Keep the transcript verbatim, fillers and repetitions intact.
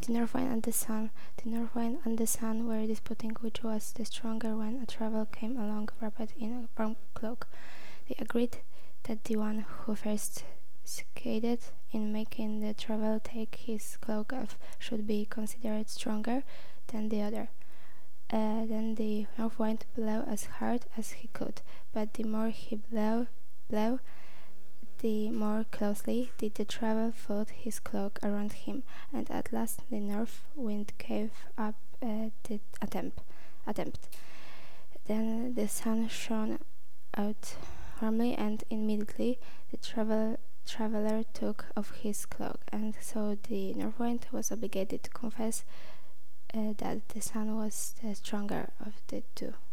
The North Wind and the Sun. The North Wind and the Sun were disputing which was the stronger when a traveler came along wrapped in a warm cloak. They agreed that the one who first succeeded in making the traveler take his cloak off should be considered stronger than the other. Uh, then the North Wind blew as hard as he could, but the more he blew, blew the more closely did the traveler fold his cloak around him, and at last the North Wind gave up uh, the attempt. attempt. Then the sun shone out warmly, and immediately the travel, traveler took off his cloak, and so the North Wind was obligated to confess uh, that the sun was the stronger of the two.